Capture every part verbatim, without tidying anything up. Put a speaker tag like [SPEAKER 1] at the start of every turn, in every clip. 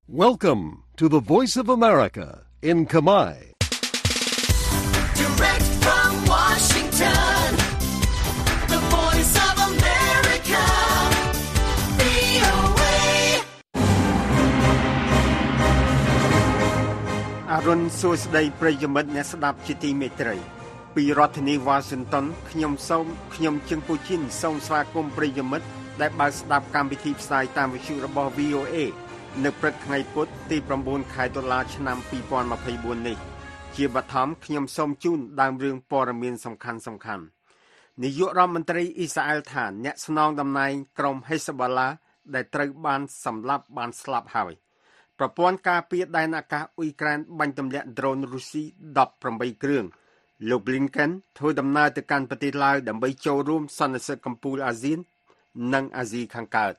[SPEAKER 1] Welcome to the Voice of America in Khmer.
[SPEAKER 2] Direct from Washington, the Voice of America, វី អូ เอ
[SPEAKER 3] អរុនសួស្តីប្រិយមិត្តអ្នកស្ដាប់ជាទីមេត្រីពីរដ្ឋធានី Washington ខ្ញុំសូមខ្ញុំជើងពូជីនសូមស្វាគមន៍ប្រិយមិត្តដែលបើកស្ដាប់កម្មវិធីផ្សាយតាមវិទ្យុរបស់ វី អូ เอ នៅព្រឹកថ្ងៃពុធទី9ខែតុលាឆ្នាំ2024នេះជាបឋមខ្ញុំសូមជូនដើមរឿងព័ត៌មានសំខាន់សំខាន់នាយករដ្ឋមន្ត្រីអ៊ីស្រាអែលថាអ្នកស្នងតំណែងក្រុមហេសបូឡាដែលត្រូវបានសម្លាប់បានស្លាប់ហើយប្រព័ន្ធការពារដែនអាកាសអ៊ុយក្រែនបាញ់ទម្លាក់ដ្រូនរុស្ស៊ីដប់ប្រាំបីគ្រឿងលោក Blinken ធ្វើដំណើរទៅកាន់ប្រទេសឡាវដើម្បីចូលរួមសន្និសីទកំពូលអាស៊ាននិងអាស៊ីខាងកើត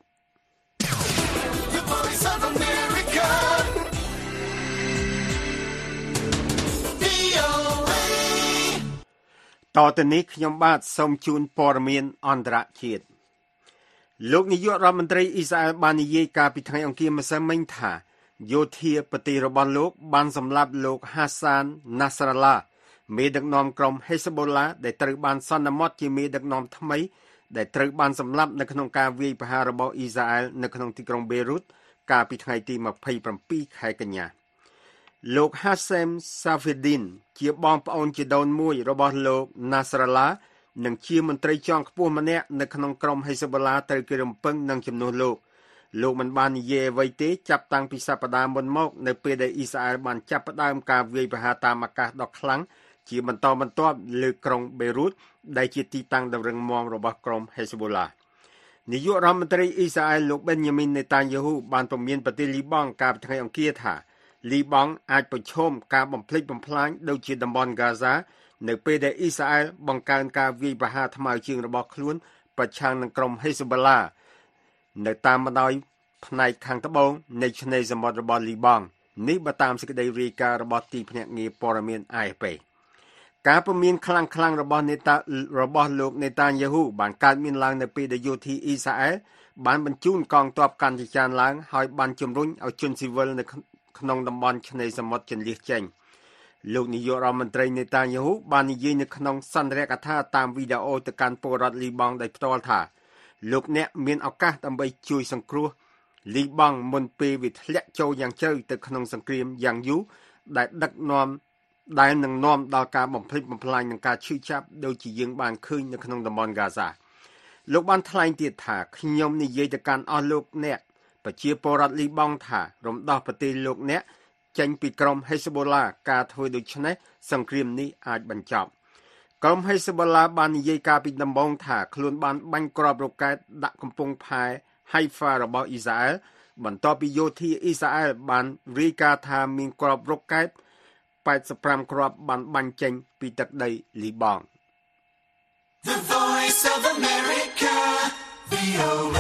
[SPEAKER 3] តទៅនេះខ្ញុំបាទសូមជូនព័ត៌មានអន្តរជាតិលោកនាយករដ្ឋមន្ត្រីអ៊ីស្រាអែលបាននិយាយកាលពីថ្ងៃអង្គារម្សិលមិញថាយោធាប្រទេសរបស់លោកបានសម្លាប់លោក Hassan Nasrallah មេដឹកនាំក្រុម Hezbollah ដែលត្រូវបានសន្មតជាមេដឹកនាំថ្មីដែលត្រូវបានសម្លាប់នៅក្នុងការវាយប្រហាររបស់អ៊ីស្រាអែលនៅក្នុងទីក្រុង Beirut កាលពីថ្ងៃទី27ខែកញ្ញាលោក Hassem Safieddine ជាបងប្អូនជីដូនមួយរបស់លោក Nasrallah និងជាមន្ត្រីជាន់ខ្ពស់ម្នាក់នៅក្នុងក្រុម Hezbollah ត្រូវគេរំពឹងនឹងជំនួសលោកលោកមិនបាននិយាយអ្វីទេចាប់តាំងពីសប្តាហ៍មុនមកនៅពេលដែលអ៊ីស្រាអែលបានចាប់ផ្ដើមការវាយប្រហារតាមអាកាសដ៏ខ្លាំងជាបន្តបន្ទាប់លើក្រុង Beirut ដែលជាទីតាំងដ៏រឹងមាំរបស់ក្រុម Hezbollah នាយករដ្ឋមន្ត្រីអ៊ីស្រាអែលលោក Benjamin Netanyahu បានព្រមានប្រទេសលីបង់កាលពីថ្ងៃអង្គារថាលីបង់អាចប្រឈមការបំផ្លិចបំផ្លាញដូចជាតំបន់ Gaza នៅពេលដែលអ៊ីស្រាអែលបង្កើនការវាយប្រហារថ្មើរជើងរបស់ខ្លួនប្រឆាំងនឹងក្រុម Hezbollah នៅតាមបណ្ដោយផ្នែកខាងត្បូងនៃឆ្នេរសមុទ្ររបស់លីបង់នេះបើតាមសេចក្តីរាយការណ៍របស់ទីភ្នាក់ងារព័ត៌មាន A F P ការព្រមានខ្លាំងខ្លាំងរបស់នេតារបស់លោកនេតាញ៉ាហ៊ូបានកើតមានឡើងនៅពេលដែលយោធាអ៊ីស្រាអែលបានបញ្ជូនកងទ័ពកាន់ជាចានឡើងហើយបានជំរុញឲ្យជនស៊ីវិលនៅក្នុងតំបន់ឆ្នេរសមុទ្រជន្លៀសចេញលោកនាយករដ្ឋមន្ត្រីនេតាញ៉ាហ៊ូបាននិយាយនៅក្នុងសន្ទរកថាតាមវីដេអូទៅកាន់ពលរដ្ឋលីបង់ដោយផ្ទាល់ថាលោកអ្នកមានឱកាសដើម្បីជួយសង្គ្រោះលីបង់មុនពេលវាធ្លាក់ចូលយ៉ាងជ្រៅទៅក្នុងសង្គ្រាមយ៉ាងយូរដែលដឹកនាំដែលនឹងនាំដល់ការបំផ្លិចបំផ្លាញនិងការឈឺចាប់ដូចជាយើងបានឃើញនៅក្នុងតំបន់ Gaza លោកបានថ្លែងទៀតថាខ្ញុំនិយាយទៅកាន់អស់លោកអ្នកប្រជាពលរដ្ឋលីបង់ថារំដោះប្រទេសលោកអ្នកចេញពីក្រុម Hezbollah ការធ្វើដូច្នេះសង្គ្រាមនេះអាចបញ្ចប់ក្រុម Hezbollah បាននិយាយកាលពីដំបូងថាខ្លួនបានបាញ់គ្រាប់រ៉ុកែតដាក់កំពង់ផែ Haifa របស់អ៊ីស្រាអែលបន្ទាប់ពីយោធាអ៊ីស្រាអែលបានរាយការណ៍ថាមានគ្រាប់រ៉ុកែត85គ្រាប់បានបាញ់ចេញពីទឹកដីលីបង់
[SPEAKER 2] The Voice of America វី អូ เอ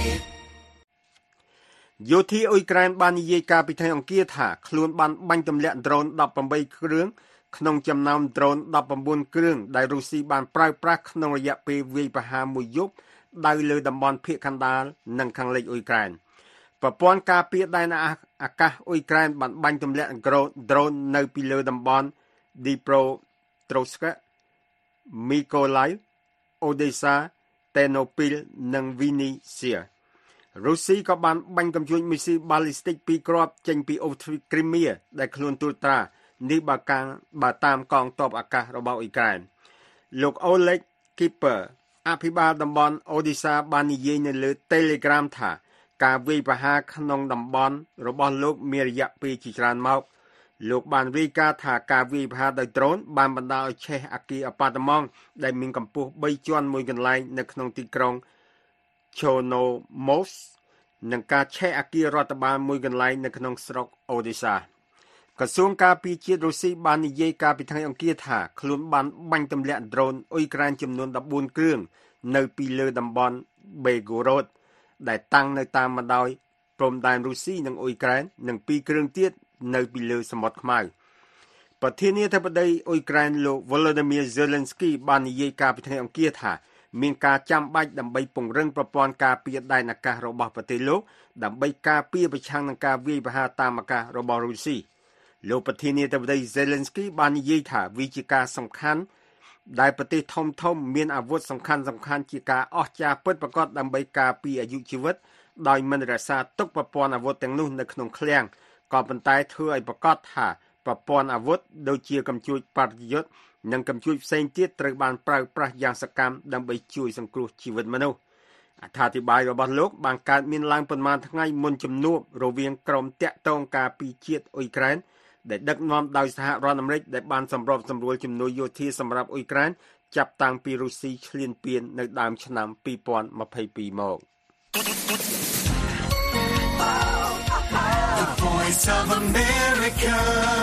[SPEAKER 3] យោធាអ៊ុយក្រែនបាននិយាយកាលពីថ្ងៃអង្គារថាខ្លួនបានបាញ់ទម្លាក់ដ្រូនដប់ប្រាំបីគ្រឿងក្នុងចំណោមដ្រូនដប់ប្រាំបួនគ្រឿងដែលរុស្ស៊ីបានប្រើប្រាស់ក្នុងរយៈពេលវាយប្រហារមួយយប់ដោយលើតំបន់ភាគកណ្ដាលនិងខាងលិចអ៊ុយក្រែនប្រព័ន្ធការពារដែនអាកាសអ៊ុយក្រែនបានបាញ់ទម្លាក់ដ្រូននៅពីលើតំបន់ Dnipropetrovsk, Mykolaiv, Odessa, Ternopil និង Vinnytsia រុស្ស៊ីក៏បានបាញ់កំជួញមីស៊ីលបាល់ីស្ទិកពីរគ្រាប់ចេញពីអូទ្វីគ្រីមៀដែលខ្លួនត្រួតត្រានេះបើកាំងបើតាមកងទ័ពអាកាសរបស់អ៊ុយក្រែនលោក Oleg Kipper អភិបាលតំបន់ Odessa បាននិយាយនៅលើ Telegram ថាការវាយប្រហារក្នុងតំបន់របស់លោកមានរយៈពេលជាច្រើនមកលោកបានរាយការណ៍ថាការវាយប្រហារដោយដ្រូនបានបណ្ដាលឲ្យឆេះអគារអប៉ាតឺម៉ង់ដែលមានកម្ពស់បីជាន់មួយកន្លែងនៅក្នុងទីក្រុង Chornomorsk និងការឆេះអគាររដ្ឋបាលមួយកន្លែងនៅក្នុងស្រុក Odessa ក្រសួងការពារជាតិរុស្ស៊ីបាននិយាយកាលពីថ្ងៃអង្គារថាខ្លួនបានបាញ់ទម្លាក់ដ្រូនអ៊ុយក្រែនចំនួនដប់បួនគ្រឿងនៅពីលើតំបន់ Belgorod ដែលតាំងនៅតាមបណ្ដោយព្រំដែនរុស្ស៊ីនិងអ៊ុយក្រែននិងពីរគ្រឿងទៀតនៅពីលើសមុទ្រខ្មៅប្រធានាធិបតីអ៊ុយក្រែនលោក Volodymyr Zelensky បាននិយាយកាលពីថ្ងៃអង្គារថាមានការចាំបាច់ដើម្បីពង្រឹងប្រព័ន្ធការពារដែនអាកាសរបស់ប្រទេសលោកដើម្បីការពារប្រឆាំងនឹងការវាយប្រហារតាមអាកាសរបស់រុស្ស៊ីលោកប្រធានាធិបតី Zelensky បាននិយាយថាវាជាការសំខាន់ដែលប្រទេសធំធំមានអាវុធសំខាន់សំខាន់ជាការអស្ចារ្យពិតប្រាកដដើម្បីការពារអាយុជីវិតដោយមិនរក្សាទុកប្រព័ន្ធអាវុធទាំងនោះនៅក្នុងឃ្លាំងក៏ប៉ុន្តែធ្វើឲ្យប្រកាសថាប្រព័ន្ធអាវុធដូចជាកាំជ្រួចបរិយុទ្ធនិងកាំជ្រួចផ្សេងទៀតត្រូវបានប្រើប្រាស់យ៉ាងសកម្មដើម្បីជួយសង្គ្រោះជីវិតមនុស្សអត្ថាធិប្បាយរបស់លោកបានកើតមានឡើងប៉ុន្មានថ្ងៃមុនជំនួបរវាងក្រុមតាក់ទងការពីជាតិអ៊ុយក្រែនដែលដឹកនាំដោយសហរដ្ឋអាមេរិកដែលបានសម្របសម្រួលជំនួយយោធាសម្រាប់អ៊ុយក្រែនចាប់តាំងពីរុស្ស៊ីឈ្លានពាននៅដើមឆ្នាំពីរពាន់ម្ភៃពីរមក
[SPEAKER 2] The Voice of America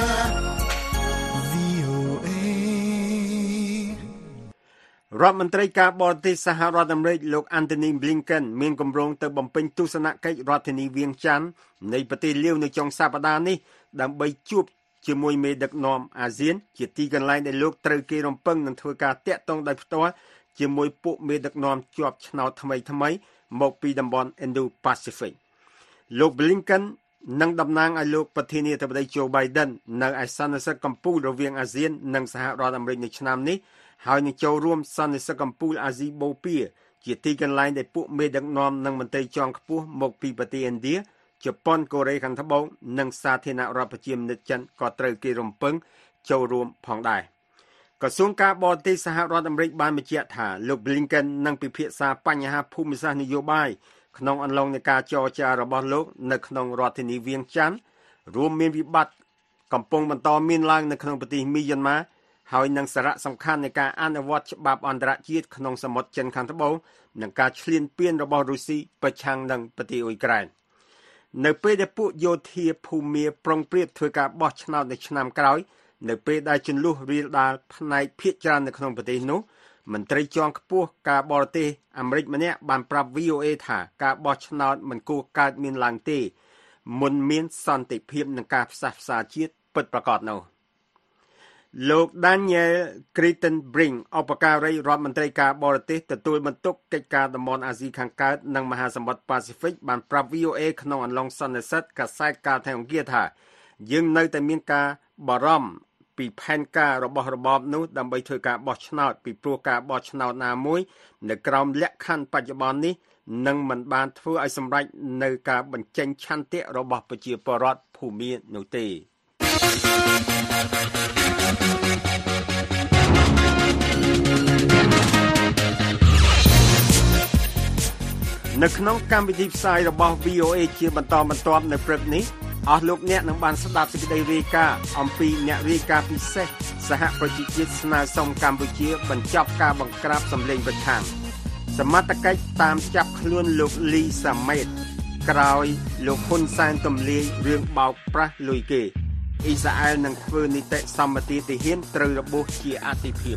[SPEAKER 3] រដ្ឋមន្ត្រីការបរទេសសហរដ្ឋអាមេរិកលោក Antony Blinken មានគម្រោងទៅបំពេញទស្សនកិច្ចរដ្ឋធានីវៀងច័ន្ទនៃប្រទេសលាវនៅចុងសប្តាហ៍នេះដើម្បីជួបជាមួយមេដឹកនាំអាស៊ានជាទីកន្លែងដែលលោកត្រូវគេរំពឹងនឹងធ្វើការតាក់ទងដោយផ្ទាល់ជាមួយពួកមេដឹកនាំជាប់ឆ្នោតថ្មីថ្មីមកពីតំបន់ Indo-Pacific លោក Blinken នឹងតំណាងឲ្យលោកប្រធានាធិបតី Joe Biden នៅឯសន្និសីទកម្ពុជារវាងអាស៊ាននិងសហរដ្ឋអាមេរិកនៅឆ្នាំនេះហើយនឹងចូលរួមសន្និសីទកម្ពុជាអាស៊ីបូព៌ាជាទីកន្លែងដែលពួកមេដឹកនាំនិងមន្ត្រីជាន់ខ្ពស់មកពីប្រទេសឥណ្ឌាជប៉ុនកូរ៉េខាងត្បូងនិងសាធារណរដ្ឋប្រជាមានិតចិនក៏ត្រូវគេរំពឹងចូលរួមផងដែរក្រសួងការបរទេសសហរដ្ឋអាមេរិកបានបញ្ជាក់ថាលោក Blinken នឹងពិភាក្សាបញ្ហាភូមិសាស្ត្រនយោបាយក្នុងអំឡុងនៃការចរចារបស់លោកនៅក្នុងរដ្ឋធានីវៀងច័ន្ទរួមមានវិបត្តិកំពុងបន្តមានឡើងនៅក្នុងប្រទេសមីយ៉ាន់ម៉ាហើយនឹងសារៈសំខាន់នៃការអនុវត្តច្បាប់អន្តរជាតិក្នុងសមុទ្រចិនខាងត្បូងនិងការឈ្លានពានរបស់រុស្ស៊ីប្រឆាំងនឹងប្រទេសអ៊ុយក្រែននៅពេលដែលពួកយោធាភូមាប្រុងប្រៀបធ្វើការបោះឆ្នោតនៅឆ្នាំក្រោយនៅពេលដែលជន្លុះរាលដាលផ្នែកភាគច្រើននៅក្នុងប្រទេសនោះមន្ត្រីជាន់ខ្ពស់ការបរទេសអាមេរិកម្នាក់បានប្រាប់ វី អូ អេ ថាការបោះឆ្នោតមិនគួរកើតមានឡើងទេមុនមានសន្តិភាពនិងការផ្សះផ្សាជាតិពិតប្រាកដនោះលោក Daniel Kritenbrink ឧបការីរដ្ឋមន្ត្រីការបរទេសទទួលបន្ទុកកិច្ចការតំបន់អាស៊ីខាងកើតនិងមហាសមុទ្រប៉ាស៊ីហ្វិកបានប្រាប់ វី អូ អេ ក្នុងអំឡុងសន្និសីទកាសែតកាលថ្ងៃអង្គារថាយើងនៅតែមានការបារម្ភពីផែនការរបស់របបនោះដើម្បីធ្វើការបោះឆ្នោតពីព្រោះការបោះឆ្នោតណាមួយនៅក្រោមលក្ខខណ្ឌបច្ចុប្បន្ននេះនឹងមិនបានធ្វើឲ្យសម្រេចនៅការបញ្ចេញឆន្ទៈរបស់ប្រជាពលរដ្ឋភូមានោះទេនៅក្នុងកម្មវិធីផ្សាយរបស់ វី អូ អេ ជាបន្តបន្ទាប់នៅព្រឹកនេះអស់លោកអ្នកនឹងបានស្ដាប់សេចក្តីរាយការណ៍អំពីអ្នករាយការណ៍ពិសេសសហប្រជាជាតិស្នើសុំកម្ពុជាបញ្ចប់ការបង្ក្រាបសម្លេងប្រឆាំងសមត្ថកិច្ចតាមចាប់ខ្លួនលោកលីសាមេតក្រោយលោកហ៊ុនសែនទម្លាយរឿងបោកប្រាស់លុយគេអ៊ីស្រាអែលនឹងធ្វើនីតិសម្បទាទាហានត្រូវរបួសជាអតិភិប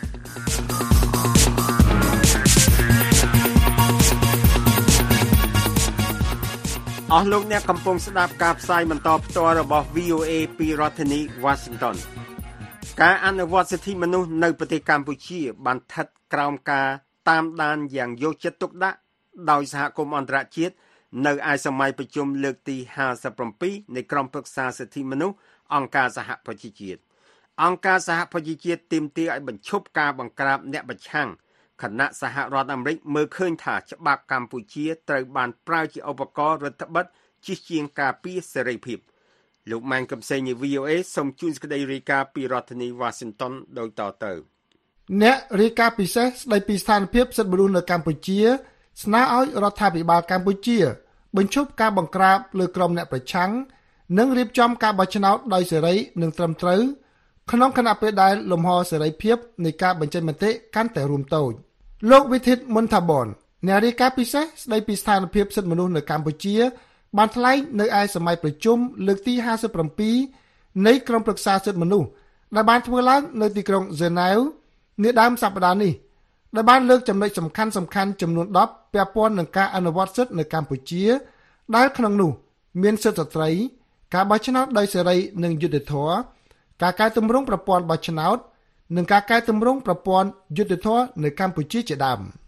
[SPEAKER 3] អស់លោកអ្នកកំពុងស្ដាប់ការផ្សាយបន្តផ្ទាល់របស់ វី អូ អេ ពីរដ្ឋធានី Washington ការអនុវត្តសិទ្ធិមនុស្សនៅប្រទេសកម្ពុជាបានស្ថិតក្រោមការតាមដានយ៉ាងយកចិត្តទុកដាក់ដោយសហគមន៍អន្តរជាតិនៅឯសម័យប្រជុំលើកទីห้าสิบเจ็ดនៃក្រុមប្រឹក្សាសិទ្ធិមនុស្សអង្គការសហប្រជាជាតិអង្គការសហប្រជាជាតិទាមទារឲ្យបញ្ឈប់ការបង្ក្រាបអ្នកប្រឆាំងគណៈសហរដ្ឋអាមេរិកមើលឃើញថាច្បាប់កម្ពុជាត្រូវបានប្រើជាឧបករណ៍រដ្ឋបិទជិះជាងការពារសេរីភាពលោកម៉ែនកំសែងនៃ វី អូ អេ សូមជូនសេចក្តីរាយការណ៍ពីរដ្ឋធានី Washington ដូចតទៅ
[SPEAKER 4] អ្នករាយការណ៍ពិសេសស្តីពីស្ថានភាពសិទ្ធិមនុស្សនៅកម្ពុជាស្នើឲ្យរដ្ឋាភិបាលកម្ពុជាបញ្ឈប់ការបង្ក្រាបលើក្រុមអ្នកប្រឆាំងនិងរៀបចំការបោះឆ្នោតដោយសេរីនិងត្រឹមត្រូវក្នុងគណៈពេលដែលលំហសេរីភាពនៃការបញ្ចេញមតិកាន់តែរួមតូចលោកវិធិតមុនថាបនអ្នករាយការណ៍ពិសេសស្តីពីស្ថានភាពសិទ្ធិមនុស្សនៅកម្ពុជាបានថ្លែងនៅឯសម័យប្រជុំលើកទីห้าสิบเจ็ดនៃក្រុមប្រឹក្សាសិទ្ធិមនុស្សដែលបានធ្វើឡើងនៅទីក្រុងហ្សឺណែវនាដើមសប្តាហ៍នេះដែលបានលើកចំណុចសំខាន់សំខាន់ចំនួនដប់ពាក់ព័ន្ធនឹងការអនុវត្តសិទ្ធិនៅកម្ពុជាដែលក្នុងនោះមានសិទ្ធិស្ត្រីការបោះឆ្នោតដោយសេរីនិងយុត្តិធម៌ការកែតម្រង់ប្រព័ន្ធបោះឆ្នោតនិងការកែតម្រង់ប្រព័ន្ធយុត្តិធម៌នៅកម្ពុជាជាដើម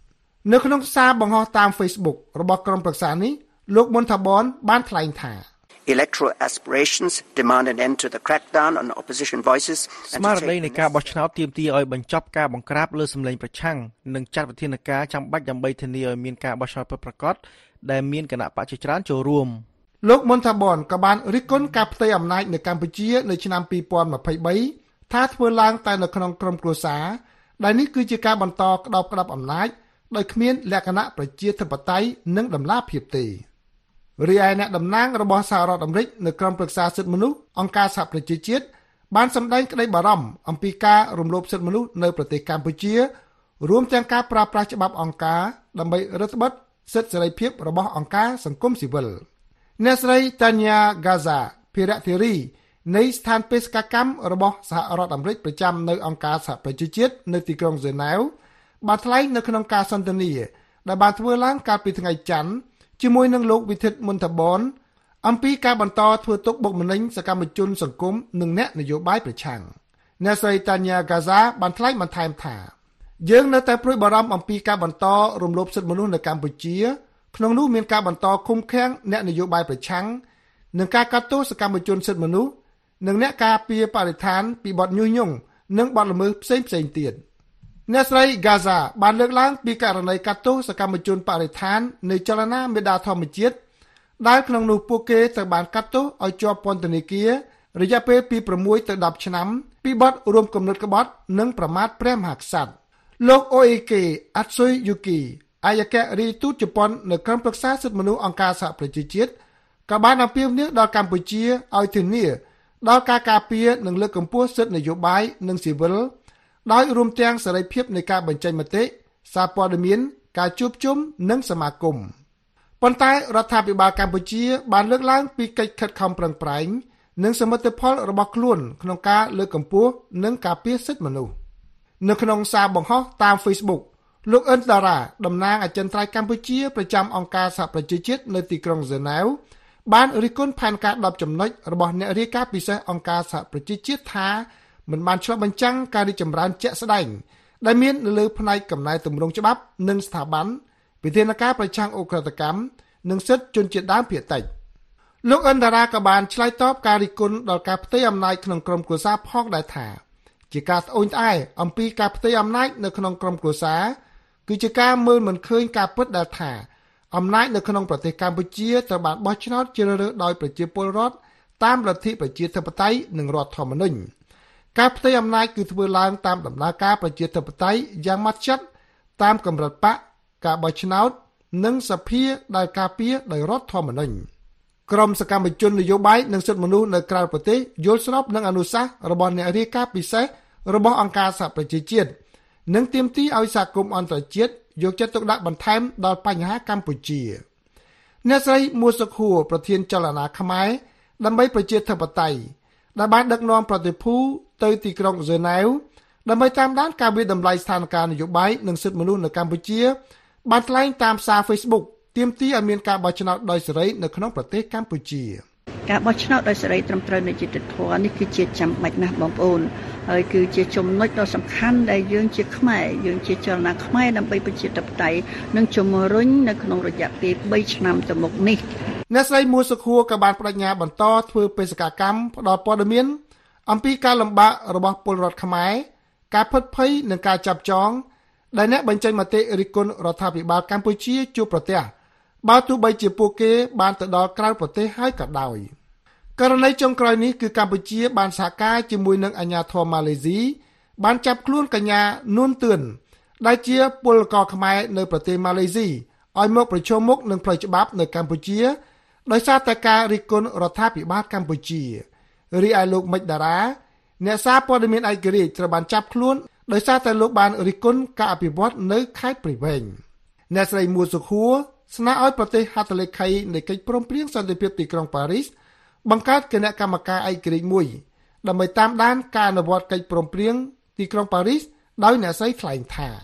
[SPEAKER 4] នៅក្នុងសារបង្ហោះតាម Facebook របស់ក្រុមប្រឹក្សានេះលោកមុនថាបនបានថ្លែងថា
[SPEAKER 5] Electoral aspirations demand an end to the crackdown on opposition voices
[SPEAKER 6] ស្មារតីនៃការបោះឆ្នោតទាមទារឲ្យបញ្ចប់ការបង្ក្រាបលើសម្លេងប្រឆាំងនិងចាត់វិធានការចាំបាច់ដើម្បីធានាឲ្យមានការបោះឆ្នោតពិតប្រាកដដែលមានគណៈបព្វជិច្រើនចូលរួម
[SPEAKER 4] លោកមុនថាបនក៏បានរិះគន់ការផ្ទេរអំណាចនៅកម្ពុជានៅឆ្នាំពីរពាន់ម្ភៃបីថាធ្វើឡើងតែនៅក្នុងក្រុមគ្រួសារដែលនេះគឺជាការបន្តក្តោបក្តាប់អំណាចដោយគ្មានលក្ខណៈប្រជាធិបតេយ្យនិងតម្លាភាពទេរីឯអ្នកតំណាងរបស់សហរដ្ឋអាមេរិកនៅក្រុមប្រឹក្សាសិទ្ធិមនុស្សអង្គការសហប្រជាជាតិបានសម្ដែងក្តីបារម្ភអំពីការរំលោភសិទ្ធិមនុស្សនៅប្រទេសកម្ពុជារួមទាំងការប្រើប្រាស់ច្បាប់អង្គការដើម្បីរឹតបន្តឹងសិទ្ធិសេរីភាពរបស់អង្គការសង្គមស៊ីវិលអ្នកស្រីតាញ៉ាហ្គាហ្សាភិរៈធារីនៃស្ថានបេសកកម្មរបស់សហរដ្ឋអាមេរិកប្រចាំនៅអង្គការសហប្រជាជាតិនៅទីក្រុងហ្សឺណែវបានថ្លែងនៅក្នុងការសន្ទនាដែលបានធ្វើឡើងកាលពីថ្ងៃច័ន្ទជាមួយនឹងលោកវិធិតមុនថាបនអំពីការបន្តធ្វើទុកបុកម្នេញសកម្មជនសង្គមនិងអ្នកនយោបាយប្រឆាំងអ្នកស្រីតាញ៉ាហ្គាហ្សាបានថ្លែងបន្ថែមថាយើងនៅតែព្រួយបារម្ភអំពីការបន្តរំលោភសិទ្ធិមនុស្សនៅកម្ពុជាក្នុងនោះមានការបន្តឃុំឃាំងអ្នកនយោបាយប្រឆាំងនិងការកាត់ទោសសកម្មជនសិទ្ធិមនុស្សនិងអ្នកការពារបរិស្ថានពីបទញុះញង់និងបទល្មើសផ្សេងផ្សេងទៀតអ្នកស្រីហ្គាហ្សាបានលើកឡើងពីករណីកាត់ទោសសកម្មជនបរិស្ថាននៃចលនាមេដាធម្មជាតិដែលក្នុងនោះពួកគេត្រូវបានកាត់ទោសឲ្យជាប់ពន្ធនាគាររយៈពេលពីប្រាំមួយទៅដប់ឆ្នាំពីបទរួមគំនិតក្បត់និងប្រមាថព្រះមហាក្សត្រលោកអូអេកេអាត់ស៊ុយយូគីអាយការីទូតជប៉ុននៅក្រុមប្រឹក្សាសិទ្ធិមនុស្សអង្គការសហប្រជាជាតិក៏បានអំពាវនាវដល់កម្ពុជាឲ្យធានាដល់ការការពារនិងលើកកម្ពស់សិទ្ធិនយោបាយនិងស៊ីវិលដោយរួមទាំងសេរីភាពនៃការបញ្ចេញមតិសារព័ត៌មានការជួបជុំនិងសមាគមប៉ុន្តែរដ្ឋាភិបាលកម្ពុជាបានលើកឡើងពីកិច្ចខិតខំប្រឹងប្រែងនិងសមិទ្ធផលរបស់ខ្លួនក្នុងការលើកកម្ពស់និងការពារសិទ្ធិមនុស្សនៅក្នុងសារបង្ហោះតាម Facebook លោកអិនតារ៉ាតំណាងអចិន្ត្រៃយ៍កម្ពុជាប្រចាំអង្គការសហប្រជាជាតិនៅទីក្រុងហ្សឺណែវបានរិះគន់ផែនការដប់ចំណុចរបស់អ្នករាយការណ៍ពិសេសអង្គការសហប្រជាជាតិថាមិនបានឆ្លុះបញ្ចាំងការរីកចម្រើនជាក់ស្ដែងដែលមាននៅលើផ្នែកកំណែទម្រង់ច្បាប់និងស្ថាប័នវិធានការប្រឆាំងអ ுக ្រិតកម្មនិងសិទ្ធិជនជាតិដើមភាគតិចលោកអិនតារ៉ាក៏បានឆ្លើយតបការរិះគន់ដល់ការផ្ទេរអំណាចក្នុងក្រុមគ្រួសារផងដែរថាជាការត្អូញត្អែអំពីការផ្ទេរអំណាចនៅក្នុងក្រុមគ្រួសារគឺជាការមើលមិនឃើញការពិតដែលថាអំណាចនៅក្នុងប្រទេសកម្ពុជាត្រូវបានបោះឆ្នោតជ្រើសរើសដោយប្រជាពលរដ្ឋតាមលទ្ធិប្រជាធិបតេយ្យនិងរដ្ឋធម្មនុញ្ញការផ្ទេរអំណាចគឺធ្វើឡើងតាមដំណើរការប្រជាធិបតេយ្យយ៉ាងម៉ត់ចត់តាមកម្រិតបកការបោះឆ្នោតនិងសភាដែលការពារដោយរដ្ឋធម្មនុញ្ញក្រមសកម្មជននយោបាយនិងសិទ្ធិមនុស្សនៅក្រៅប្រទេសយល់ស្របនឹងអនុសាសន៍របស់អ្នករាយការណ៍ពិសេសរបស់អង្គការសហប្រជាជាតិនិងទាមទារឲ្យសហគមន៍អន្តរជាតិយកចិត្តទុកដាក់បន្ថែមដល់បញ្ហាកម្ពុជាអ្នកស្រីមួសុខួរប្រធានចលនាខ្មែរដើម្បីប្រជាធិបតេយ្យដែលបានដឹកនាំប្រតិភូទៅទីក្រុងហ្សឺណែវដើម្បីតាមដានការវិវត្តតម្លៃស្ថានភាពនយោបាយនិងសិទ្ធិមនុស្សនៅកម្ពុជាបានថ្លែងតាមសារ Facebook ទាមទារឲ្យមានការបោះឆ្នោតដោយសេរីនៅក្នុងប្រទេសកម្ពុជា
[SPEAKER 7] ការបោះឆ្នោតដោយសេរីត្រឹមត្រូវនៃយុត្តិធម៌នេះគឺជាចាំបាច់ណាស់បងប្អូនហើយគឺជាចំណុចដ៏សំខាន់ដែលយើងជាខ្មែរយើងជាចលនាខ្មែរដើម្បីប្រជាធិបតេយ្យនិងជំរុញនៅក្នុងរយៈពេលបីឆ្នាំទៅមុខនេះ
[SPEAKER 4] អ្នកស្រីមួសុខួរក៏បានបដិញ្ញាបន្តធ្វើបេសកកម្មផ្តល់ព័ត៌មានអំពីការលំបាករបស់ពលរដ្ឋខ្មែរការផិតភ័យនិងការចាប់ចងដែលអ្នកបញ្ចេញមតិរិះគន់រដ្ឋាភិបាលកម្ពុជាជួបប្រទះបើទោះបីជាពួកគេបានទៅដល់ក្រៅប្រទេសហើយក៏ដោយករណីចុងក្រោយនេះគឺកម្ពុជាបានសហការជាមួយនឹងអាជ្ញាធរម៉ាឡេស៊ីបានចាប់ខ្លួនកញ្ញានួនទឿនដែលជាពលករខ្មែរនៅប្រទេសម៉ាឡេស៊ីឲ្យមកប្រជុំមុខនឹងផ្លូវច្បាប់នៅកម្ពុជាដោយសារតែការរិះគន់រដ្ឋាភិបាលកម្ពុជារីឯលោកមិចតារាអ្នកសារព័ត៌មានឯករាជ្យត្រូវបានចាប់ខ្លួនដោយសារតែលោកបានរិះគន់ការអភិវឌ្ឍនៅខេត្តព្រៃវែងអ្នកស្រីមួសុខួរស្នើឲ្យប្រទេសហត្ថលេខីនៃកិច្ចព្រមព្រៀងសន្តិភាពទីក្រុងប៉ារីសបង្កើតគណៈកម្មការឯករាជ្យមួយដើម្បីតាមដានការអនុវត្តកិច្ចព្រមព្រៀងទីក្រុងប៉ារីសដោយអ្នកស្រីថ្លែងថា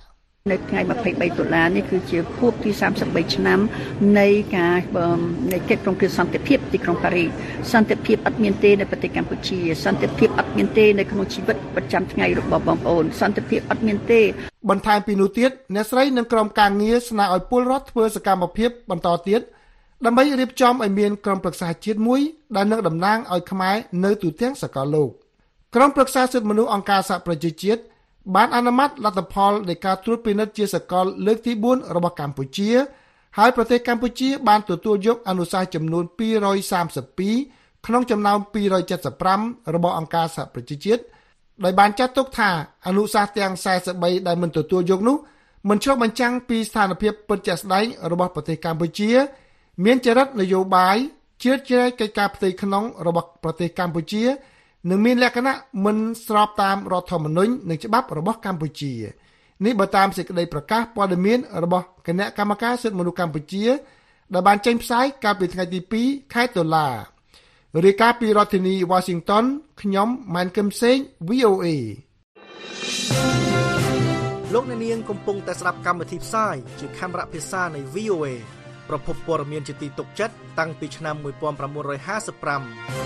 [SPEAKER 7] នៅថ្ងៃยี่สิบสามតុលានេះគឺជាខួបទីสามสิบสามឆ្នាំនៃការនៃកិច្ចព្រមព្រៀងសន្តិភាពទីក្រុងប៉ារីសសន្តិភាពអត់មានទេនៅប្រទេសកម្ពុជាសន្តិភាពអត់មានទេនៅក្នុងជីវិតប្រចាំថ្ងៃរបស់បងប្អូនសន្តិភាពអត់មានទេ
[SPEAKER 4] បន្ថែមពីនោះទៀតអ្នកស្រីនិងក្រុមការងារស្នើឲ្យពលរដ្ឋធ្វើសកម្មភាពបន្តទៀតដើម្បីរៀបចំឲ្យមានក្រុមប្រឹក្សាជាតិមួយដែលនឹងតំណាងឲ្យខ្មែរនៅទូទាំងសកលលោកក្រុមប្រឹក្សាសិទ្ធិមនុស្សអង្គការសហប្រជាជាតិបានអនុម័តលទ្ធផលនៃការត្រួតពិនិត្យជាសកលលើកទីបួនរបស់កម្ពុជាហើយប្រទេសកម្ពុជាបានទទួលយកអនុសាសន៍ចំនួនពីររយសាមសិបពីរក្នុងចំណោមពីររយเจ็ดสิบห้าរបស់អង្គការសហប្រជាជាតិដោយបានចាត់ទុកថាអនុសាសន៍ទាំងสี่สิบ三ដែលមិនទទួលយកនោះមិនឆ្លុះបញ្ចាំងពីស្ថានភាពពិតជាក់ស្ដែងរបស់ប្រទេសកម្ពុជាមានចរិតនយោបាយជ្រៀតជ្រែកកិច្ចការផ្ទៃក្នុងរបស់ប្រទេសកម្ពុជានឹងមានលក្ខណៈមិនស្របតាមរដ្ឋធម្មនុញ្ញនិងច្បាប់របស់កម្ពុជានេះបើតាមសេចក្តីប្រកាសព័ត៌មានរបស់គណៈកម្មការសិទ្ធិមនុស្សកម្ពុជាដែលបានចេញផ្សាយកាលពីថ្ងៃទីពីរខែតុលារាយការណ៍ពីរដ្ឋធានី Washington ខ្ញុំម៉ែនកឹមសេង វី អូ เอ
[SPEAKER 6] លោកអ្នកនាងកំពុងតែស្ដាប់កម្មវិធីផ្សាយជាខេមរៈភាសានៃ វី អូ เอ ប្រភពព័ត៌មានជាទីទុកចិត្តតាំងពីឆ្នាំnineteen fifty-five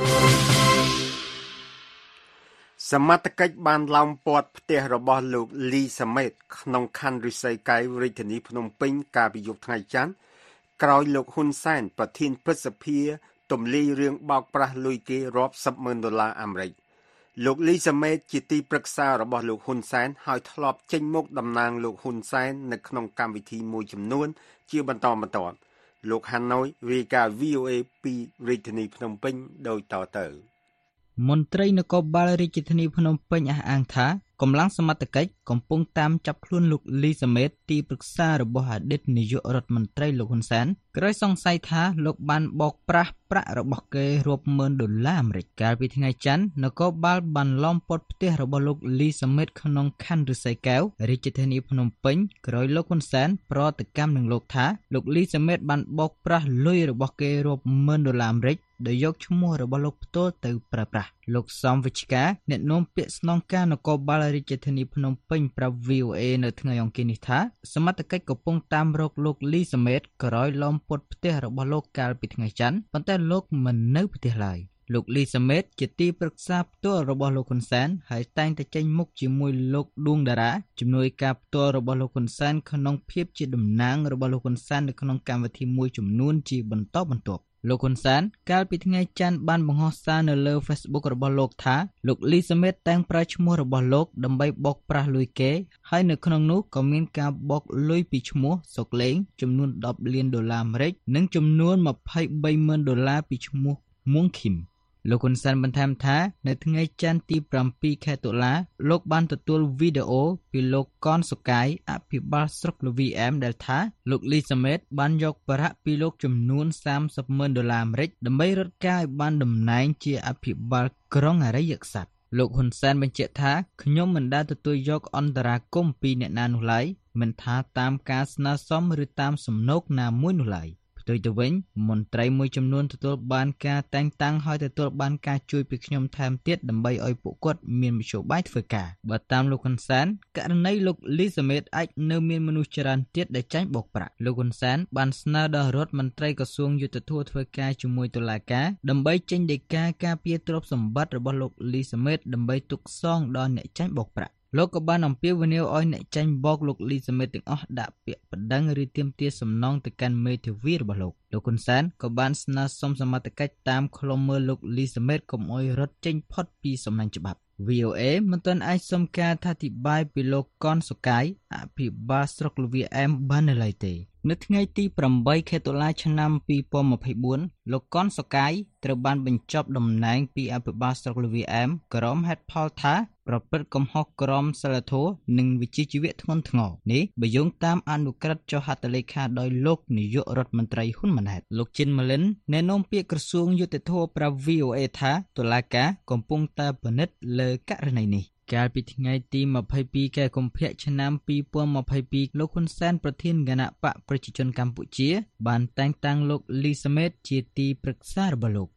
[SPEAKER 3] សមត្ថកិច្ចបានឡោមព័ទ្ធផ្ទះរបស់លោកលីសាមេតក្នុងខណ្ឌរិស័យកែវរាជធានីភ្នំពេញកាលពីយប់ថ្ងៃច័ន្ទក្រោយលោកហ៊ុនសែនប្រធានព្រឹទ្ធសភាទម្លាយរឿងបោកប្រាស់លុយគេរាប់សិបម៉ឺនដុល្លារអាមេរិកលោកលីសាមេតជាទីប្រឹក្សារបស់លោកហ៊ុនសែនហើយធ្លាប់ចេញមុខតំណាងលោកហ៊ុនសែននៅក្នុងកម្មវិធីមួយចំនួនជាបន្តបន្ទាប់លោកហាណូយរាយការណ៍ វី អូ เอ ពីរាជធានីភ្នំពេញដូចតទៅ
[SPEAKER 8] មន្ត្រីនគរបាលរាជធានីភ្នំពេញអះអាងថាកម្លាំងសមត្ថកិច្ចកំពុងតាមចាប់ខ្លួនលោកលីសាមេតទីប្រឹក្សារបស់អតីតនាយករដ្ឋមន្ត្រីលោកហ៊ុនសែនក្រោយសង្ស័យថាលោកបានបោកប្រាស់ប្រាក់របស់គេរាប់ម៉ឺនដុល្លារអាមេរិកកាលពីថ្ងៃច័ន្ទនគរបាលបានឡោមព័ទ្ធផ្ទះរបស់លោកលីសាមេតក្នុងខណ្ឌរិស័យកែវរាជធានីភ្នំពេញក្រោយលោកហ៊ុនសែនប្រតិកម្មនឹងលោកថាលោកលីសាមេតបានបោកប្រាស់លុយរបស់គេរាប់ម៉ឺនដុល្លារអាមេរិកដោយយកឈ្មោះរបស់លោកផ្ទាល់ទៅប្រើប្រាស់លោកសំវិជ្ជការអ្នកនាំពាក្យស្នងការនគរបាលរាជធានីភ្នំពេញប្រាប់ វី អូ เอ នៅថ្ងៃអង្គារនេះថាសមត្ថកិច្ចកំពុងតាមរកលោកលីសាមេតក្រោយឡោមព័ទ្ធផ្ទះរបស់លោកកាលពីថ្ងៃច័ន្ទប៉ុន្តែលោកមិននៅផ្ទះឡើយលោកលីសាមេតជាទីប្រឹក្សាផ្ទាល់របស់លោកហ៊ុនសែនហើយតែងតែចេញមុខជាមួយលោកឌួងតារាជំនួយការផ្ទាល់របស់លោកហ៊ុនសែនក្នុងភាពជាតំណាងរបស់លោកហ៊ុនសែននៅក្នុងកម្មវិធីមួយចំនួនជាបន្តបន្ទាប់លោកហ៊ុនសែនកាលពីថ្ងៃច័ន្ទបានបង្ហោះសារនៅលើ Facebook របស់លោកថាលោកលីសាមេតតែងប្រើឈ្មោះរបស់លោកដើម្បីបោកប្រាស់លុយគេហើយនៅក្នុងនោះក៏មានការបោកលុយពីឈ្មោះសុកលេងចំនួនដប់លានដុល្លារអាមេរិកនិងចំនួនម្ភៃបីម៉ឺនដុល្លារពីឈ្មោះមួងឃីមលោកហ៊ុនសែនបន្ថែមថានៅថ្ងៃច័ន្ទទីប្រាំពីរខែតុលាលោកបានទទួលវីដេអូពីលោកកនសុកាយអភិបាលស្រុកលវីអែមដែលថាលោកលីសាមេតបានយកប្រាក់ពីលោកចំនួនសាមសិបម៉ឺនដុល្លារអាមេរិកដើម្បីរត់ការឲ្យបានតំណែងជាអភិបាលក្រុងអរិយក្សត្រលោកហ៊ុនសែនបញ្ជាក់ថាខ្ញុំមិនដែលទទួលយកអន្តរាគមន៍ពីអ្នកណានោះឡើយមិនថាតាមការស្នើសុំឬតាមសំណូកណាមួយនោះឡើយផ្ទុយទៅវិញមន្ត្រីមួយចំនួនទទួលបានការតែងតាំងហើយទទួលបានការជួយពីខ្ញុំថែមទៀតដើម្បីឲ្យពួកគាត់មានមធ្យោបាយធ្វើការបើតាមលោកហ៊ុនសែនករណីលោកលីសាមេតអាចនៅមានមនុស្សច្រើនទៀតដែលចាញ់បោកប្រាក់លោកហ៊ុនសែនបានស្នើដល់រដ្ឋមន្ត្រីក្រសួងយុទ្ធភ័ពធ្វើការជាមួយតុលាការដើម្បីចេញដីកាការពារទ្រព្យសម្បត្តិរបស់លោកលីសាមេតដើម្បីទុកសងដល់អ្នកចាញ់បោកប្រាក់លោកក៏បានអំពាវនាវឲ្យអ្នកចាញ់បោកលោកលីសាមេតទាំងអស់ដាក់ពាក្យបណ្ដឹងឬទាមទារសំណងទៅកាន់មេធាវីរបស់លោកលោកហ៊ុនសែនក៏បានស្នើសុំសមត្ថកិច្ចតាមឃ្លាំមើលលោកលីសាមេតកុំឲ្យរត់ចេញផុតពីសំណាញ់ច្បាប់ វី អូ เอ មិនទាន់អាចសុំការអធិប្បាយពីលោកកនសុកាយអភិបាលស្រុកលវីអែមបាននៅឡើយទេនៅថ្ងៃទីប្រាំបីខែតុលាឆ្នាំពីរពាន់ម្ភៃបួនលោកកនសុកាយត្រូវបានបញ្ចប់តំណែងពីអភិបាលស្រុកលវីអែមក្រុមហេតុផលថាប្រព្រឹត្តកំហុសក្រមសីលធម៌និងវិជ្ជាជីវៈធ្ងន់ធ្ងរនេះបើយោងតាមអនុក្រឹត្យចុះហត្ថលេខាដោយលោកនាយករដ្ឋមន្ត្រីហ៊ុនម៉ាណែតលោកជិនម៉ាលិនអ្នកនាំពាក្យក្រសួងយុទ្ធភ័ពប្រាប់ វី អូ เอ ថាតុលាការកំពុងតែពិនិត្យលើករណីនេះកាលពីថ្ងៃទីម្ភៃពីរខែកុម្ភៈឆ្នាំពីរពាន់ម្ភៃពីរលោកហ៊ុនសែនប្រធានគណៈបកប្រជាជនកម្ពុជាបានតែងតាំងលោកលីសាមេតជាទីប្រឹក្សារបស់លោក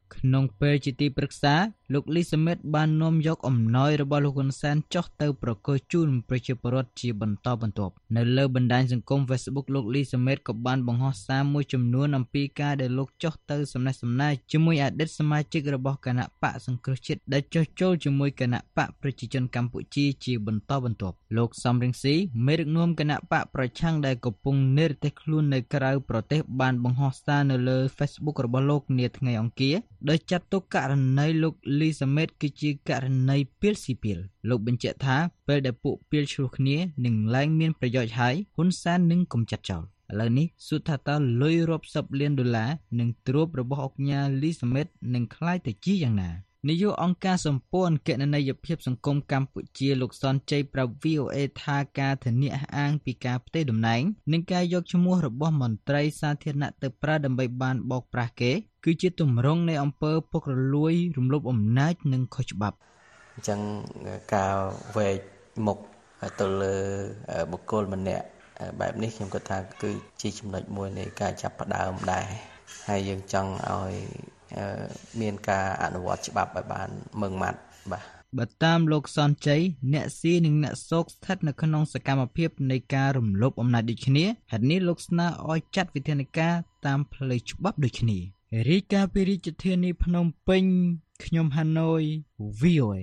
[SPEAKER 8] ក្នុងពេលជាទីប្រឹក្សាលោកលីសាមេតបាននាំយកអំណោយរបស់លោកហ៊ុនសែនចុះទៅប្រគល់ជូនប្រជាពលរដ្ឋជាបន្តបន្ទាប់នៅលើបណ្ដាញសង្គម Facebook លោកលីសាមេតក៏បានបង្ហោះសារមួយចំនួនអំពីការដែលលោកចុះទៅសំណេះសំណាលជាមួយអតីតសមាជិករបស់គណៈបកសង្គ្រោះជាតិដែលចុះចូលជាមួយគណៈបកប្រជាជនកម្ពុជាជាបន្តបន្ទាប់លោកសំរងស៊ីមេដឹកនាំគណៈបកប្រឆាំងដែលកំពុងនិរទេសខ្លួននៅក្រៅប្រទេសបានបង្ហោះសារនៅលើ Facebook របស់លោកនាថ្ងៃអង្គារដោយចាត់ទុកករណីលោកលីសាមេតគឺជាករណីពាលស៊ីពាលលោកបញ្ជាក់ថាពេលដែលពួកពាលឆ្លោះគ្នានឹងឡើងមានប្រយោជន៍ហើយហ៊ុនសែននឹងកំចាត់ចោលឥឡូវនេះសួរថាតើលុយរាប់សិបលានដុល្លារនិងទ្រព្យរបស់អង្គការលីសាមេតនឹងคล้ายទៅជាយ៉ាងណានាយកអង្គការសម្ព័ន្ធគណនេយ្យភាពសង្គមកម្ពុជាលោកសនជ័យប្រាប់ វី អូ អេ ថាការធានាអះអាងពីការផ្ទេរតំណែងនិងការយកឈ្មោះរបស់មន្ត្រីសាធារណៈទៅប្រើដើម្បីបានបោកប្រាស់គេគឺជាទម្រង់នៃអំពើពុករលួយរំលោភអំណាចនិងខុសច្បាប់
[SPEAKER 9] អញ្ចឹងការវែកមុខទៅលើបុគ្គលម្នាក់បែបនេះខ្ញុំគិតថាគឺជាចំណុចមួយនៃការចាប់ផ្ដើមដែរហើយយើងចង់ឲ្យមានការអនុវត្តច្បាប់ឲ្យបានម៉ឺងម៉ាត់បាទ
[SPEAKER 8] បើតាមលោកសនជ័យអ្នកស៊ីនិងអ្នកសោកស្ថិតនៅក្នុងសកម្មភាពនៃការរំលោភអំណាចដូចគ្នាហេតុនេះលោកស្នើឲ្យចាត់វិធានការតាមផ្លូវច្បាប់ដូចគ្នារាយការណ៍ពីរាជធានីភ្នំពេញខ្ញុំហាណូយ វី អូ អេ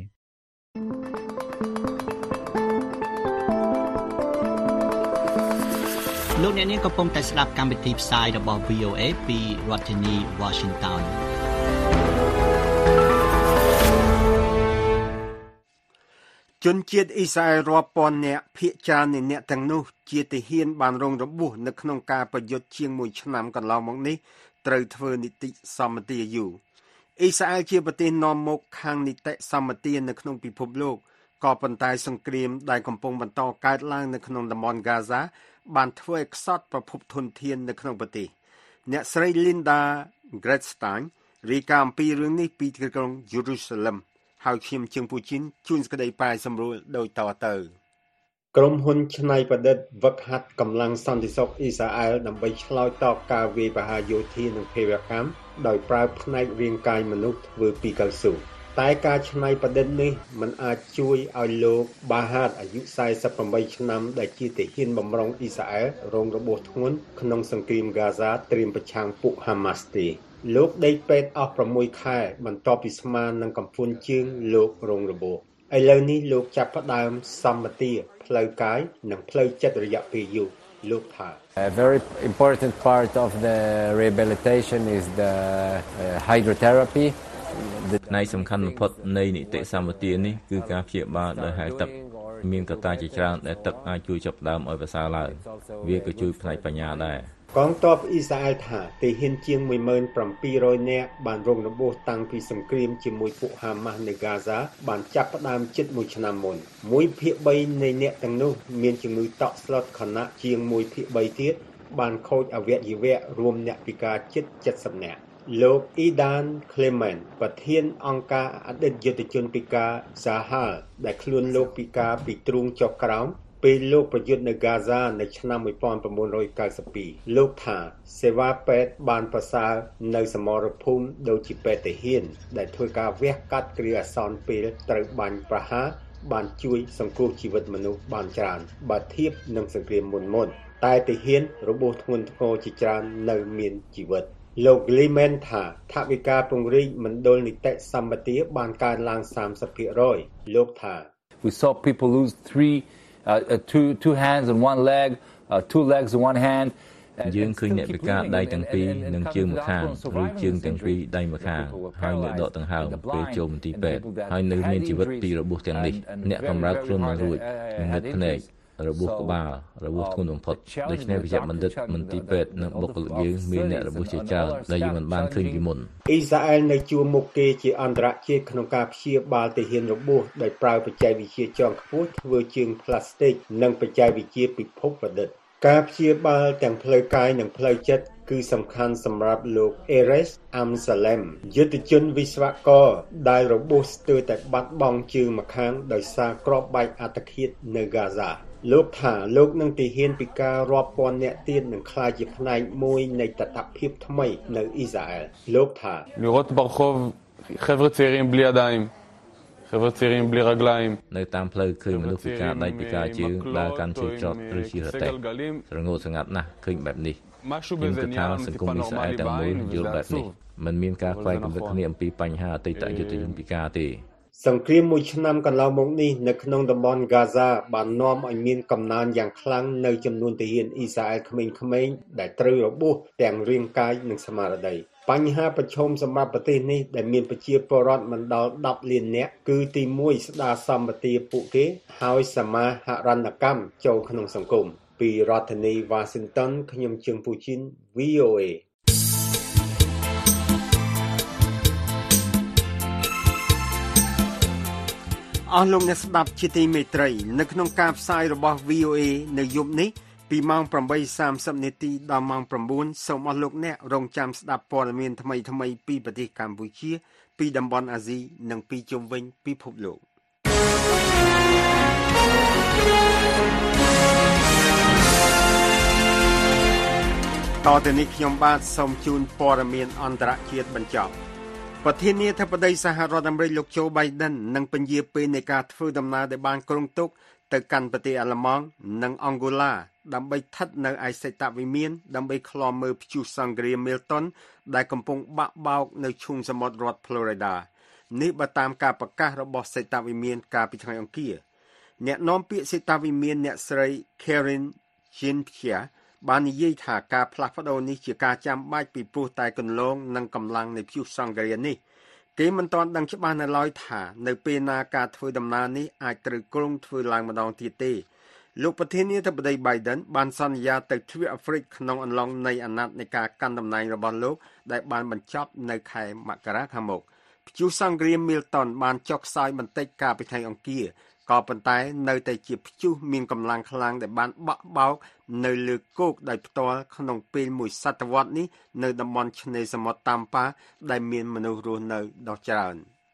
[SPEAKER 10] លោកអ្នកនាងកំពុងតែស្ដាប់កម្មវិធីផ្សាយរបស់ វី អូ អេ ពីរដ្ឋធានី Washington
[SPEAKER 3] ជនជាតិអ៊ីស្រាអែលរាប់ពាន់នាក់ភាគច្រើននៃអ្នកទាំងនោះជាទាហានបានរងរបួសនៅក្នុងការប្រយុទ្ធជាងមួយឆ្នាំកន្លងមកនេះត្រូវធ្វើនីតិសម្បទាយូរអ៊ីស្រាអែលជាប្រទេសនាំមុខខាងនីតិសម្បទានៅក្នុងពិភពលោកក៏ប៉ុន្តែសង្គ្រាមដែលកំពុងបន្តកើតឡើងនៅក្នុងតំបន់ហ្គាហ្សាបានធ្វើឲ្យខ្សត់ប្រភពធនធាននៅក្នុងប្រទេសអ្នកស្រី Linda Gradstein រាយការណ៍អំពីរឿងនេះពីទីក្រុង Jerusalem ហើយខ្ញុំជើងពូជីនជួនសេចក្តីប៉ាយសម្រួលដូចតទៅក្រុមហ៊ុនច្នៃប្រឌិតវឹកហាត់កម្លាំងសន្តិសុខអ៊ីស្រាអែលដើម្បីឆ្លើយតបការវាយប្រហារយោធានិងភេរវកម្មដោយប្រើផ្នែករាងកាយមនុស្សធ្វើពីកៅស៊ូតែការច្នៃប្រឌិតនេះមិនអាចជួយឲ្យលោកបាហាតអាយុសែសិបប្រាំបីឆ្នាំដែលជាទាហានបម្រុងអ៊ីស្រាអែលរងរបួសធ្ងន់ក្នុងសង្គ្រាមហ្គាហ្សាត្រៀមប្រឆាំងពួកហាម៉ាស់ទេលោកដេកពេទ្យអស់ប្រាំមួយខែបន្ទាប់ពីស្មាននឹងកំពង់ជើងលោករងរបួសឥឡូវនេះលោកចាប់ផ្ដើមសម្បទាផ្លូវកាយនិងផ្លូវចិត្តរយៈពេលយូរលោកថា
[SPEAKER 11] A very important part of the rehabilitation is the uh, hydrotherapy
[SPEAKER 12] ផ្នែកសំខាន់បំផុតនៃនីតិសម្បទានេះគឺការព្យាបាលដោយហែលទឹកមានកត្តាជាច្រើនដែលទឹកអាចជួយចាប់ផ្ដើមឲ្យប្រសើរឡើងវាក៏ជួយផ្នែកបញ្ញាដែរ
[SPEAKER 3] កងទ័ពអ៊ីស្រាអែលថាទាហានជាងមួយម៉ឺនប្រាំពីររយនាក់បានរងរបួសតាំងពីសង្គ្រាមជាមួយពួកហាម៉ាស់នៅហ្គាហ្សាបានចាប់ផ្ដើមជិតមួយឆ្នាំមុនមួយភាគបីនៃអ្នកទាំងនោះមានជំងឺតក់ស្លុតខណៈជាងមួយភាគបីទៀតបានខូចអវយវៈរួមអ្នកពិការជិតเจ็ดสิบនាក់លោក Idan Clement ប្រធានអង្គការអតីតយុទ្ធជនពិការ Sahel ដែលខ្លួនលោកពិការពីទ្រូងចុះក្រោមពេលលោកប្រយុទ្ធនៅហ្គាហ្សានៅឆ្នាំmột nghìn chín trăm chín mươi haiលោកថាសេវាពេទ្យបានប្រសើរនៅសមរភូមិដូចជាពេទ្យទាហានដែលធ្វើការវះកាត់គ្រាអាសន្នពេលត្រូវបាញ់ប្រហារបានជួយសង្គ្រោះជីវិតមនុស្សបានច្រើនបើធៀបនឹងសង្គ្រាមមុនមុនតែទាហានរបួសធ្ងន់ធ្ងរជាច្រើននៅមានជីវិតលោក Limen ថាថវិកាពង្រីកមណ្ឌលនីតិសម្បទាបានកើនឡើងសាមសិបភាគរយលោកថា
[SPEAKER 11] We saw people lose three uh, two two hands and one leg uh, two legs and one hand
[SPEAKER 12] យើងឃើញអ្នកពិការដៃទាំងពីរនិងជើងម្ខាងឬជើងទាំងពីរដៃម្ខាងហើយនៅដកដង្ហើមពេលចូលមន្ទីរពេទ្យហើយនៅមានជីវិតពីរបួសទាំងនេះអ្នកកម្រើកខ្លួនមិនរួចងឹតភ្នែករបួសក្បាលរបួសធ្ងន់បំផុតដូច្នេះវិជ្ជបណ្ឌិតមន្ទីរពេទ្យនិងបុគ្គលិកយើងមានអ្នករបួសជាច្រើនដែលយើងមិនបានឃើញពីមុន
[SPEAKER 3] អ៊ីស្រាអែលនៅជួរមុខគេជាអន្តរជាតិក្នុងការព្យាបាលទាហានរបួសដោយប្រើបច្ចេកវិទ្យាជាន់ខ្ពស់ធ្វើជើងផ្លាស្ទិកនិងបច្ចេកវិទ្យាពិភពប្រឌិតការព្យាបាលទាំងផ្លូវកាយនិងផ្លូវចិត្តគឺសំខាន់សម្រាប់លោក Erez Amsalem យុទ្ធជនវិស្វករដែលរបួសស្ទើរតែបាត់បង់ជើងម្ខាងដោយសារគ្រាប់បែកអត្តឃាតនៅហ្គាហ្សាលោកថាលោកនឹងទីហ៊ានពីការរាប់ពាន់អ្នកទៀតនឹងក្លាយជាផ្នែកមួយនៃតថភាពថ្មីនៅអ៊ីស្រាអែលលោកថា
[SPEAKER 13] לראות ברחוב חבר'ה צעירים בלי ידיים חבר'ה צעירים בלי רגליים
[SPEAKER 12] នៅតាមផ្លូវឃើញមនុស្សពិការដៃពិការជើងដើរកាន់ជើងចតឬជិះរទេះស្រងោស្ងាត់ណាស់ឃើញបែបនេះខ្ញុំគិតថាសង្គមអ៊ីស្រាអែលទាំងមូលយល់បែបនេះមិនមានការខ្វែងគំនិតគ្នាអំពីបញ្ហាអតីតយុទ្ធជនពិការទេសង្គ្រាមមួយឆ្នាំកន្លងមកនេះនៅក្នុងតំបន់ហ្គាហ្សាបាននាំឲ្យមានកំណើនយ៉ាងខ្លាំងនៅចំនួនទាហានអ៊ីស្រាអែលក្មេងៗដែលត្រូវរបួសទាំងរាងកាយនិងស្មារតីបញ្ហាប្រឈមសម្រាប់ប្រទេសនេះដែលមានប្រជាពលរដ្ឋមិនដល់ដប់លាននាក់គឺទីមួយស្ដារសម្បត្តិពួកគេហើយសមាហរណកម្មចូលក្នុងសង្គមពីរដ្ឋធានី Washington ខ្ញុំជើងពូជីន វី អូ เอអស់លោកអ្នកស្ដាប់ជាទីមេត្រីនៅក្នុងការផ្សាយរបស់ វី អូ เอ នៅយប់នេះពីម៉ោង ប្រាំបីសាមសិប នាទីដល់ម៉ោង ៩ សូមអស់លោកអ្នករងចាំស្ដាប់ព័ត៌មានថ្មីៗពីប្រទេសកម្ពុជាពីតំបន់អាស៊ីនិងពីជុំវិញពិភពលោកតទៅនេះខ្ញុំបាទសូមជូនព័ត៌មានអន្តរជាតិបញ្ចប់ប្រធានាធិបតីសហរដ្ឋអាមេរិកលោកโจ Biden នឹងពន្យាពេលនៃការធ្វើដំណើរដែលបានគ្រោងទុកទៅកាន់ប្រទេសអាល្លឺម៉ង់និងអង់ហ្គោឡាដើម្បីស្ថិតនៅឯសេតវិមានដើម្បីឃ្លាំមើលព្យុះសង្គ្រាម Milton ដែលកំពុងបាក់បោកនៅឈូងសមុទ្ររដ្ឋ Florida នេះបើតាមការប្រកាសរបស់សេតវិមានកាលពីថ្ងៃអង្គារអ្នកនាំពាក្យសេតវិមានអ្នកស្រី Karen Jean-Pierre បាននិយាយថាការផ្លាស់ប្ដូរនេះជាការចាំបាច់ពីព្រោះតែគន្លងនិងកម្លាំងនៃព្យុះសង្គ្រាមនេះគេមិនទាន់ដឹងច្បាស់នៅឡើយថានៅពេលណាការធ្វើដំណើរនេះអាចត្រូវគ្រោងធ្វើឡើងម្ដងទៀតទេលោកប្រធានាធិបតី Biden បានសន្យាទៅទ្វីបអាហ្វ្រិកក្នុងអំឡុងនៃអាណត្តិនៃការកាន់តំណែងរបស់លោកដែលបានបញ្ចប់នៅខែមករាខាងមុខព្យុះសង្គ្រាម Milton បានចុះខ្សោយបន្តិចកាលពីថ្ងៃអង្គារក៏ប៉ុន្តែនៅតែជាព្យុះមានកម្លាំងខ្លាំងដែលបានបក់បោកនៅលើគោកដោយផ្ទាល់ក្នុងពេលមួយសតវត្សនេះនៅតំបន់ឆ្នេរសមុទ្រតាំប៉ាដែលមានមនុស្សរស់នៅដ៏ច្រើន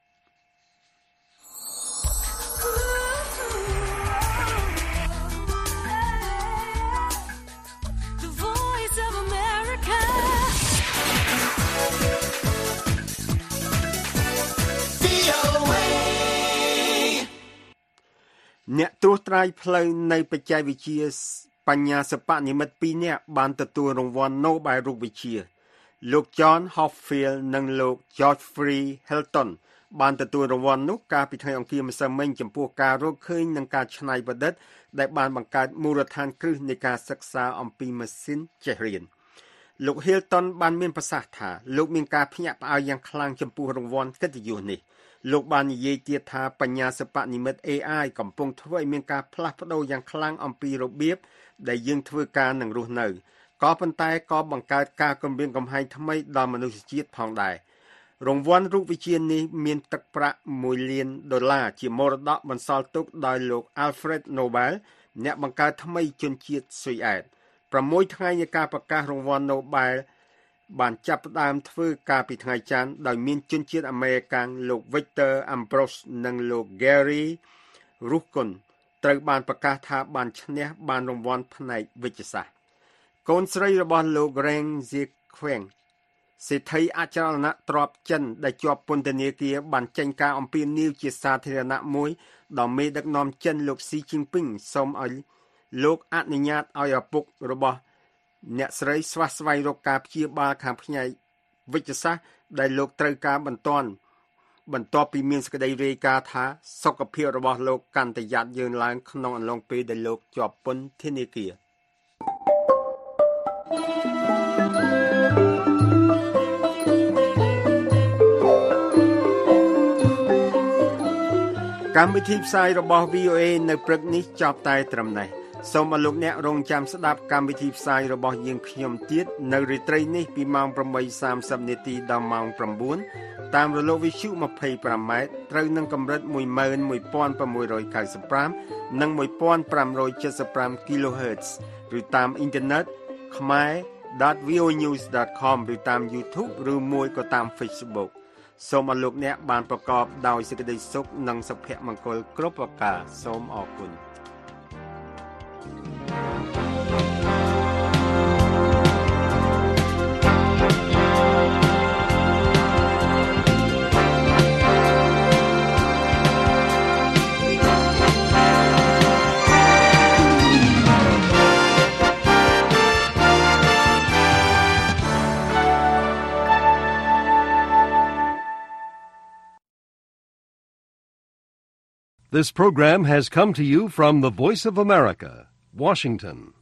[SPEAKER 12] អ្នកត្រួសត្រាយផ្លូវនៃបច្ចេកវិទ្យាបញ្ញាសិប្បនិម្មិតពីរនាក់បានទទួលរង្វាន់ Nobel រូបវិទ្យាលោក John Hopfield និងលោក Geoffrey Hinton បានទទួលរង្វាន់នោះកាលពីថ្ងៃអង្គារម្សិលមិញចំពោះការរកឃើញនិងការច្នៃប្រឌិតដែលបានបង្កើតមូលដ្ឋានគ្រឹះនៃការសិក្សាអំពីម៉ាស៊ីនចេះរៀនលោក Hinton បានមានប្រសាសន៍ថាលោកមានការភ្ញាក់ផ្អើលយ៉ាងខ្លាំងចំពោះរង្វាន់កិត្តិយសនេះលោកបាននិយាយទៀតថាបញ្ញាសិប្បនិម្មិត เอ ไอ កំពុងធ្វើឲ្យមានការផ្លាស់ប្ដូរយ៉ាងខ្លាំងអំពីរបៀបដែលយើងធ្វើការនឹងរស់នៅក៏ប៉ុន្តែក៏បង្កើតការគំរាមកំហែងថ្មីដល់មនុស្សជាតិផងដែររង្វាន់រូបវិទ្យានេះមានទឹកប្រាក់មួយលានដុល្លារជាមរតកបន្សល់ទុកដោយលោក Alfred Nobel អ្នកបង្កើតថ្មីជនជាតិស៊ុយអែតប្រាំមួយថ្ងៃនៃការប្រកាសរង្វាន់ Nobelបានចាប់ផ្ដើមធ្វើការពីថ្ងៃច័ន្ទដោយមានជនជាតិអាមេរិកាំងលោក Victor Ambros និងលោក Gary Ruvkun ត្រូវបានប្រកាសថាបានឈ្នះបានរង្វាន់ផ្នែកវិទ្យាសាស្ត្រកូនស្រីរបស់លោក Reng Zhiqiang សេដ្ឋីអចលនទ្រព្យចិនដែលជាប់ពន្ធនាគារបានចេញការអំពាវនាវជាសាធារណៈមួយដល់មេដឹកនាំចិនលោក Xi Jinping សូមឲ្យលោកអនុញ្ញាតឲ្យឪពុករបស់អ្នកស្រីស្វះស្វែងរកការព្យាបាលខាងផ្នែកវិទ្យាសាស្ត្រដែលលោកត្រូវការបន្ទាន់បន្ទាប់ពីមានសេចក្តីរាយការណ៍ថាសុខភាពរបស់លោកកាន់តែយ៉ាប់យ៉ឺនឡើងក្នុងអំឡុងពេលដែលលោកជាប់ពន្ធនាគារកម្មវិធីផ្សាយរបស់ វី អូ เอ នៅព្រឹកនេះចប់តែត្រឹមនេះសូមអរលោកអ្នករងចាំស្ដាប់កម្មវិធីផ្សាយរបស់យើងខ្ញុំទៀតនៅរាត្រីនេះពីម៉ោង ប្រាំបីសាមសិប នាទីដល់ម៉ោង ៩ តាមរលកវិទ្យុ ยี่สิบห้า ម៉ែត្រត្រូវនឹងកម្រិត một nghìn một trăm sáu mươi និង một nghìn năm trăm bảy mươi គីឡូហឺត ឬតាមអ៊ីនធឺណិត khmer dot v o news dot com ឬតាម YouTube ឬមួយក៏តាម Facebook សូមអរលោកអ្នកបានប្រកបដោយសេចក្តីសុខនិងសុភមង្គលគ្រប់ប្រការសូមអរគុណ
[SPEAKER 1] This program has come to you from the Voice of America, Washington.